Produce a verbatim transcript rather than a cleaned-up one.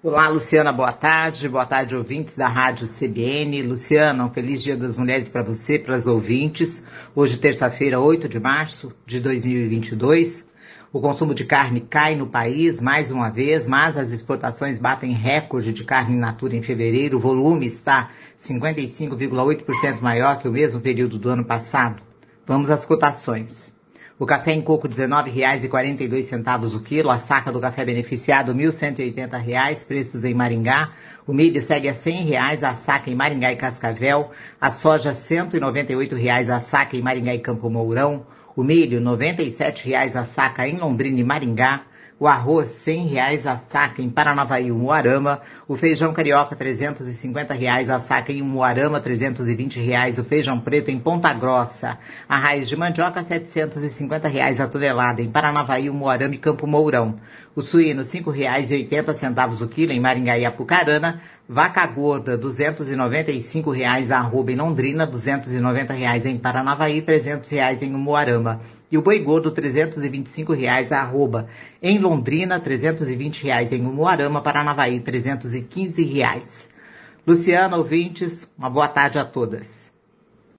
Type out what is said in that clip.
Olá, Luciana, boa tarde. Boa tarde, ouvintes da Rádio C B N. Luciana, um feliz Dia das Mulheres para você, para as ouvintes. Hoje, terça-feira, oito de março de dois mil e vinte e dois. O consumo de carne cai no país mais uma vez, mas as exportações batem recorde de carne in natura em fevereiro. O volume está cinquenta e cinco vírgula oito por cento maior que o mesmo período do ano passado. Vamos às cotações. O café em coco dezenove reais e quarenta e dois centavos o quilo, a saca do café beneficiado mil cento e oitenta reais, preços em Maringá. O milho segue a cem reais a saca em Maringá e Cascavel, a soja cento e noventa e oito reais a saca em Maringá e Campo Mourão, o milho noventa e sete reais a saca em Londrina e Maringá, o arroz cem reais a saca em Paranavaí e Umuarama, o feijão carioca trezentos e cinquenta reais a saca em Umuarama, trezentos e vinte reais o feijão preto em Ponta Grossa, a raiz de mandioca setecentos e cinquenta reais a tonelada em Paranavaí, Umuarama e Campo Mourão, o suíno cinco reais e oitenta centavos o quilo em Maringá e Apucarana, vaca gorda duzentos e noventa e cinco reais a arroba em Londrina, duzentos e noventa reais em Paranavaí, trezentos reais em Umuarama. E o boi gordo, trezentos e vinte e cinco reais a arroba em Londrina, trezentos e vinte reais em Umuarama, Paranavaí, trezentos e quinze reais. Luciana, ouvintes, uma boa tarde a todas.